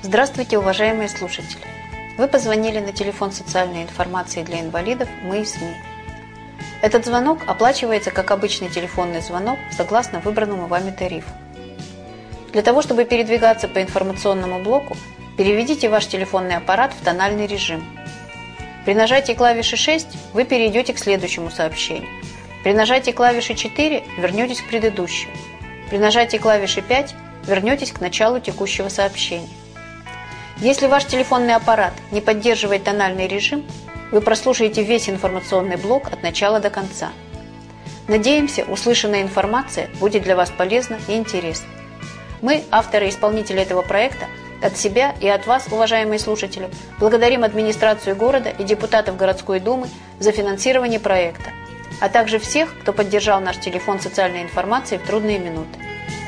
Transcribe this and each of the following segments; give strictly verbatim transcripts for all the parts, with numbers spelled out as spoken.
Здравствуйте, уважаемые слушатели! Вы позвонили на телефон социальной информации для инвалидов «Мы и СМИ». Этот звонок оплачивается как обычный телефонный звонок согласно выбранному вами тарифу. Для того, чтобы передвигаться по информационному блоку, переведите ваш телефонный аппарат в тональный режим. При нажатии клавиши шесть вы перейдете к следующему сообщению. При нажатии клавиши четыре вернетесь к предыдущему. При нажатии клавиши пять вернетесь к началу текущего сообщения. Если ваш телефонный аппарат не поддерживает тональный режим, вы прослушаете весь информационный блок от начала до конца. Надеемся, услышанная информация будет для вас полезна и интересна. Мы, авторы и исполнители этого проекта, от себя и от вас, уважаемые слушатели, благодарим администрацию города и депутатов городской думы за финансирование проекта, а также всех, кто поддержал наш телефон социальной информации в трудные минуты.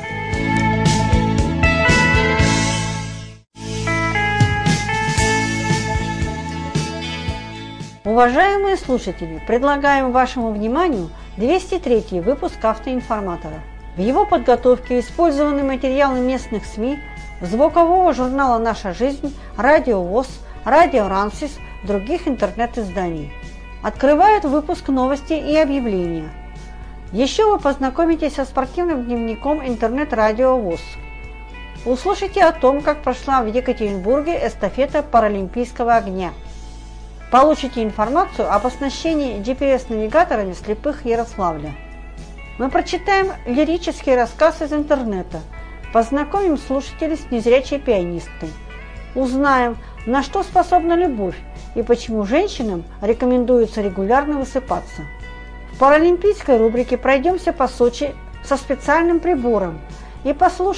Уважаемые слушатели, предлагаем вашему вниманию двести третий выпуск «Автоинформатора». В его подготовке использованы материалы местных СМИ, звукового журнала «Наша жизнь», радио ВОС, радио Рансис, других интернет-изданий. Открывают выпуск новости и объявления. Еще вы познакомитесь со спортивным дневником интернет-радио ВОС. Услышите о том, как прошла в Екатеринбурге эстафета паралимпийского огня. Получите информацию об оснащении джи пи эс-навигаторами слепых Ярославля. Мы прочитаем лирический рассказ из интернета, познакомим слушателей с незрячей пианисткой, узнаем, на что способна любовь и почему женщинам рекомендуется регулярно высыпаться. В паралимпийской рубрике пройдемся по Сочи со специальным прибором и послушаем